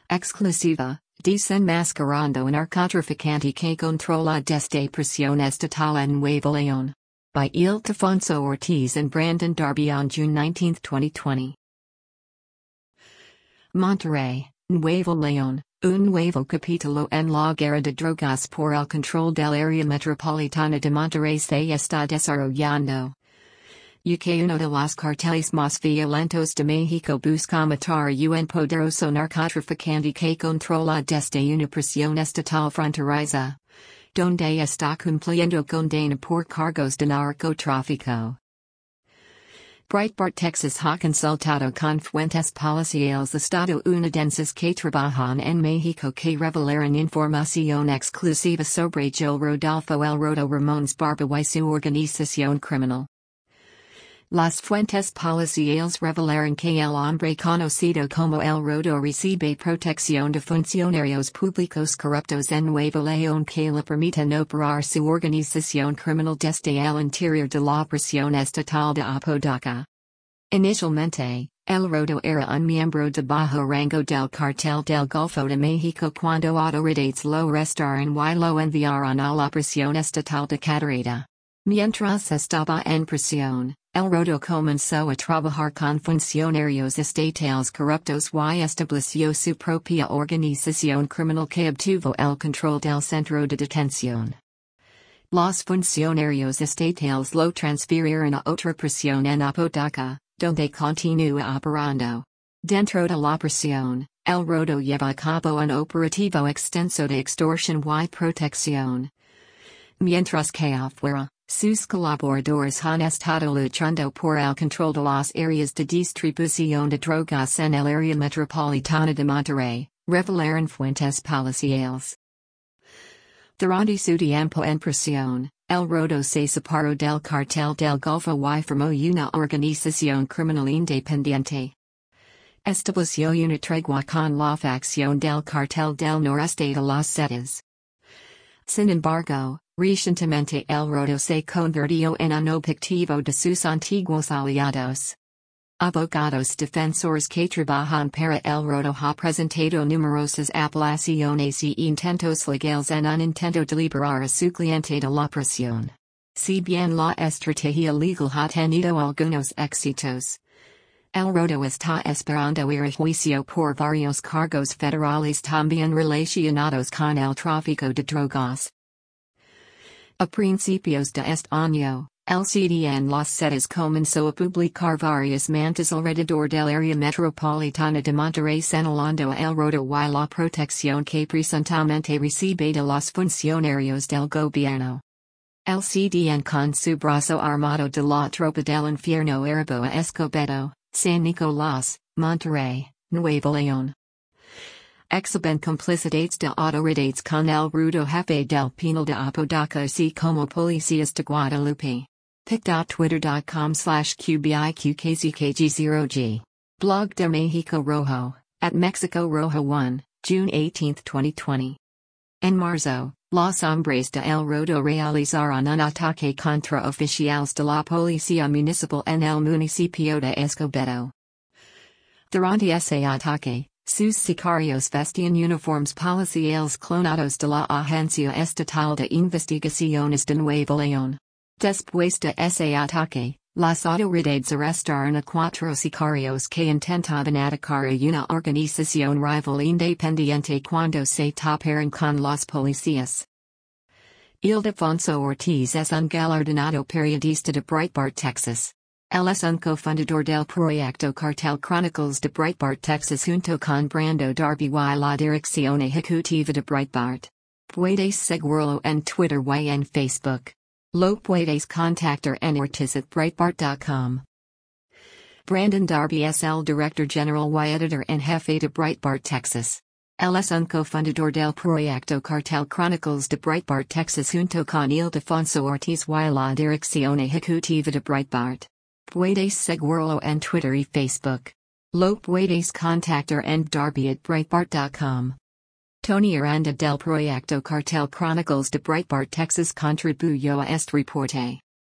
Exclusiva, desenmascarando o narcotraficante que controla desde prisión estatal en Nuevo León. By Ildefonso Ortiz and Brandon Darby on June 19, 2020. Monterrey, Nuevo León, un nuevo capítulo en la guerra de drogas por el control del área metropolitana de Monterrey se está desarrollando. Que uno de los carteles más violentos de México busca matar a un poderoso narcotraficante que controla desde una prisión estatal fronteriza, donde está cumpliendo condena por cargos de narcotráfico. Breitbart Texas ha consultado con fuentes policiales estadounidenses que trabajan en México que revelaron información exclusiva sobre Joel Rodolfo El Rodo Ramones Barba y su organización criminal. Las fuentes policiales revelaron que el hombre conocido como El Rodo recibe protección de funcionarios públicos corruptos en Nuevo León que le permiten operar su organización criminal desde el interior de la prisión estatal de Apodaca. Inicialmente, El Rodo era un miembro de bajo rango del cartel del Golfo de México cuando autoridades lo arrestaron y lo enviaron a la prisión estatal de Cadereyta. Mientras estaba en prisión, El Rodo comenzó a trabajar con funcionarios estatales corruptos y estableció su propia organización criminal que obtuvo el control del centro de detención. Los funcionarios estatales lo transfirieron a otra prisión en Apodaca, donde continúa operando. Dentro de la prisión, El Rodo lleva a cabo un operativo extenso de extorsión y protección. Mientras que afuera, sus colaboradores han estado luchando por el control de las áreas de distribución de drogas en el área metropolitana de Monterrey, revelaron fuentes policiales. Durante su tiempo en prisión, El Rodo se separó del cartel del Golfo y formó una organización criminal independiente. Estableció una tregua con la facción del cartel del noreste de las Zetas. Sin embargo, recientemente El Rodo se convirtió en un objetivo de sus antiguos aliados. Abogados defensores que trabajan para El Rodo ha presentado numerosas apelaciones y intentos legales en un intento de liberar a su cliente de la prisión. Si bien la estrategia legal ha tenido algunos éxitos, El Rodo está esperando ir a juicio por varios cargos federales también relacionados con el tráfico de drogas. A principios de este año, el CDN Las Zetas comenzó a publicar varias mantas alrededor del área metropolitana de Monterrey señalando a El Rodo y la protección que presuntamente recibe de los funcionarios del gobierno. El CDN con su brazo armado de la tropa del infierno arribó a Escobedo, San Nicolás, Monterrey, Nuevo León. Exhiben complicidades de autoridades con el rudo jefe del penal de Apodaca así como policías de Guadalupe. pic.twitter.com/QBIQKZKG0G. Blog de México Rojo, at Mexico Rojo 1, June 18, 2020. En marzo, los hombres de El Rodo realizaron un ataque contra oficiales de la policía municipal en el municipio de Escobedo. Durante ese ataque, sus sicarios vestían uniformes policiales clonados de la Agencia Estatal de Investigaciones de Nuevo León. Después de ese ataque, las autoridades arrestaron a 4 sicarios que intentaban atacar a una organización rival independiente cuando se toparon con los policías. Ildefonso Ortiz es un galardonado periodista de Breitbart Texas. Él es un cofundador del proyecto Cartel Chronicles de Breitbart Texas junto con Brando Darby y la dirección ejecutiva de Breitbart. Puedes seguirlo en Twitter y en Facebook. Lo puedes contactar en ortiz@breitbart.com. Brandon Darby es el director general y editor en jefe de Breitbart Texas. Él es un cofundador del proyecto Cartel Chronicles de Breitbart Texas junto con Ildefonso Ortiz y la dirección ejecutiva de Breitbart. Puedes seguirlo en Twitter y Facebook. Lo puedes contactar en darby@breitbart.com. Tony Aranda del proyecto Cartel Chronicles de Breitbart Texas contribuyó a este reporte.